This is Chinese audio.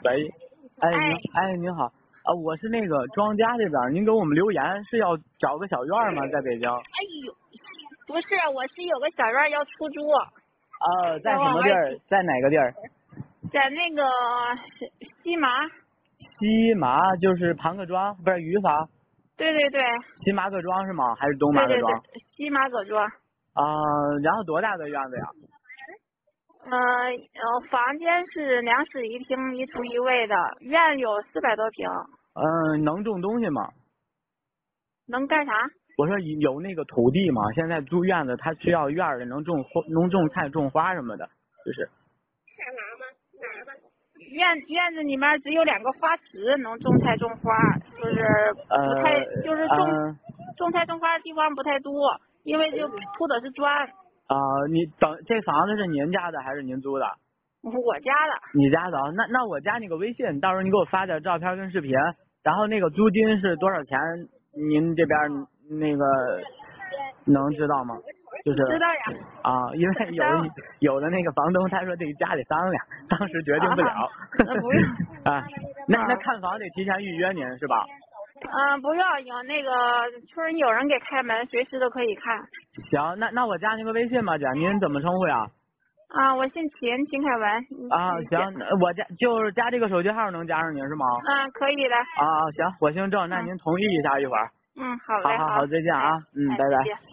喂，哎哎您好，我是那个庄家这边，您给我们留言是要找个小院吗？在北京？ 哎呦，不是，我是有个小院要出租。 在什么地儿？在哪个地儿？ 在那个西麻。 西麻就是盘客庄，不是榆坊？ 对对对。 西麻各庄是吗？还是东麻各庄？ 对对对，西麻各庄。 然后多大个院子呀？ 房间是2室1厅1厨1卫的，院有400多平。 能种东西吗？ 能干啥？ 我说有那个土地吗？现在租院子，他需要院里能种菜、种花什么的，就是。 院子里面只有2个花池，能种菜种花，就是不太就是种菜种花的地方不太多，因为就铺的是砖。 你这房子是您家的还是您租的？ 我家的。 你家的？那我加你个微信，到时候你给我发点照片跟视频，然后那个租金是多少钱？您这边那个能知道吗？就是知道呀。 因为有的那个房东他说得家里商量，当时决定不了。 那不用。 那看房得提前预约您是吧？ 不用，有那个村有人给开门，随时都可以看。 行，那我加您个微信吧，姐，您怎么称呼呀？ 我姓秦，秦凯文。 行，我就是加这个手机号能加上您是吗？ 可以的。 行，我姓郑，那您同意一下一会儿。 好嘞。 好，再见啊。拜拜。